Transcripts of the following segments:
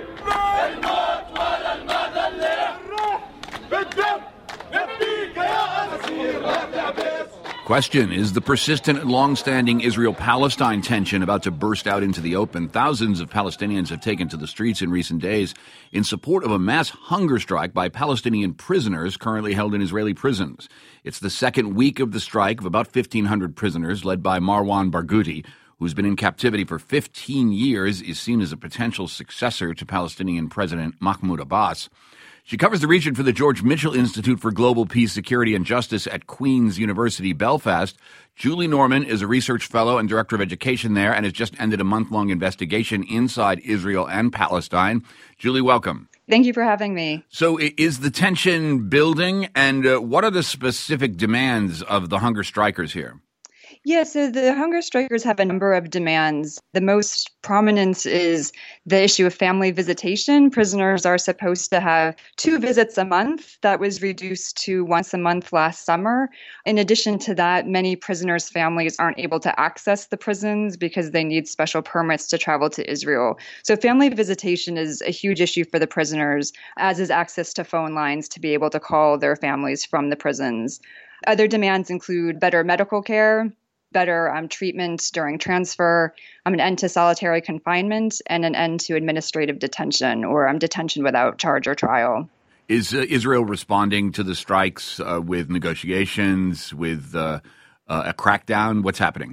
Question, is the persistent and long-standing Israel-Palestine tension about to burst out into the open? Thousands of Palestinians have taken to the streets in recent days in support of a mass hunger strike by Palestinian prisoners currently held in Israeli prisons. It's the second week of the strike of about 1,500 prisoners led by Marwan Barghouti, who's been in captivity for 15 years, is seen as a potential successor to Palestinian President Mahmoud Abbas. She covers the region for the George Mitchell Institute for Global Peace, Security and Justice at Queen's University, Belfast. Julie Norman is a research fellow and director of education there and has just ended a month-long investigation inside Israel and Palestine. Julie, welcome. Thank you for having me. So is the tension building, and what are the specific demands of the hunger strikers here? Yeah, so the hunger strikers have a number of demands. The most prominent is the issue of family visitation. Prisoners are supposed to have 2 visits a month. That was reduced to once a month last summer. In addition to that, many prisoners' families aren't able to access the prisons because they need special permits to travel to Israel. So family visitation is a huge issue for the prisoners, as is access to phone lines to be able to call their families from the prisons. Other demands include better medical care, better treatment during transfer, an end to solitary confinement, and an end to administrative detention or detention without charge or trial. Is Israel responding to the strikes with negotiations, with a crackdown? What's happening?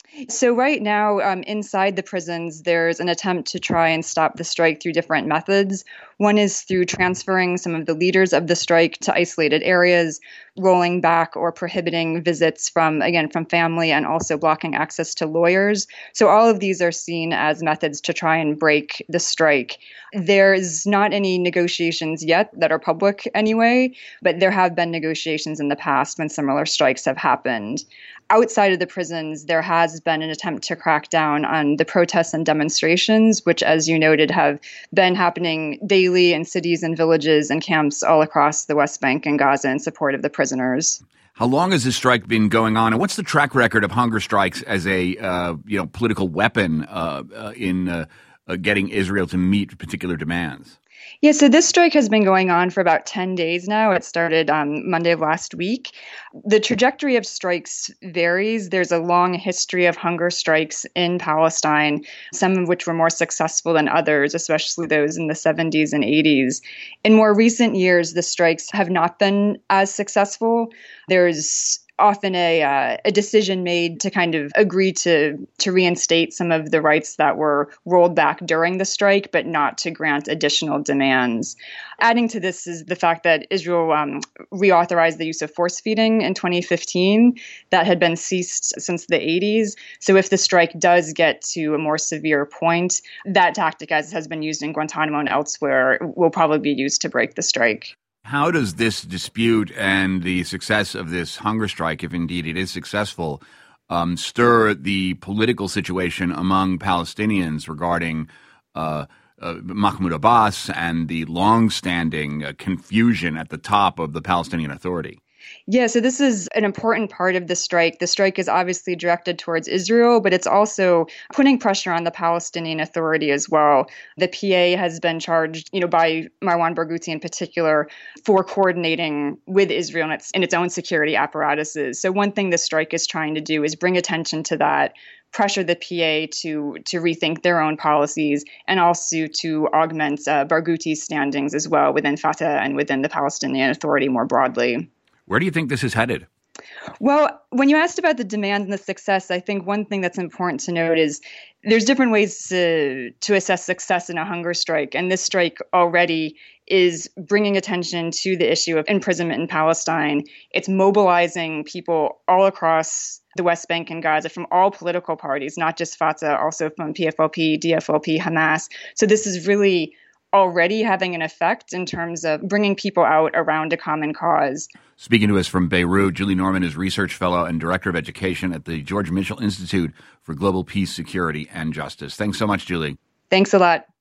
So right now, inside the prisons, there's an attempt to try and stop the strike through different methods. One is through transferring some of the leaders of the strike to isolated areas, rolling back or prohibiting visits from family, and also blocking access to lawyers. So all of these are seen as methods to try and break the strike. There's not any negotiations yet that are public anyway, but there have been negotiations in the past when similar strikes have happened. Outside of the prisons, there has been an attempt to crack down on the protests and demonstrations, which, as you noted, have been happening daily in cities and villages and camps all across the West Bank and Gaza in support of the prisoners. How long has this strike been going on, and what's the track record of hunger strikes as a political weapon in getting Israel to meet particular demands? Yeah, so this strike has been going on for about 10 days now. It started on Monday of last week. The trajectory of strikes varies. There's a long history of hunger strikes in Palestine, some of which were more successful than others, especially those in the 70s and 80s. In more recent years, the strikes have not been as successful. There's often a decision made to kind of agree to reinstate some of the rights that were rolled back during the strike, but not to grant additional demands. Adding to this is the fact that Israel reauthorized the use of force feeding in 2015. That had been ceased since the 80s. So if the strike does get to a more severe point, that tactic, as has been used in Guantanamo and elsewhere, will probably be used to break the strike. How does this dispute and the success of this hunger strike, if indeed it is successful, stir the political situation among Palestinians regarding Mahmoud Abbas and the long-standing confusion at the top of the Palestinian Authority? Yeah, so this is an important part of the strike. The strike is obviously directed towards Israel, but it's also putting pressure on the Palestinian Authority as well. The PA has been charged, by Marwan Barghouti in particular, for coordinating with Israel in its own security apparatuses. So one thing the strike is trying to do is bring attention to that, pressure the PA to rethink their own policies, and also to augment Barghouti's standings as well within Fatah and within the Palestinian Authority more broadly. Where do you think this is headed? Well, when you asked about the demand and the success, I think one thing that's important to note is there's different ways to assess success in a hunger strike. And this strike already is bringing attention to the issue of imprisonment in Palestine. It's mobilizing people all across the West Bank and Gaza from all political parties, not just Fatah, also from PFLP, DFLP, Hamas. So this is really already having an effect in terms of bringing people out around a common cause. Speaking to us from Beirut, Julie Norman is Research Fellow and Director of Education at the George Mitchell Institute for Global Peace, Security and Justice. Thanks so much, Julie. Thanks a lot.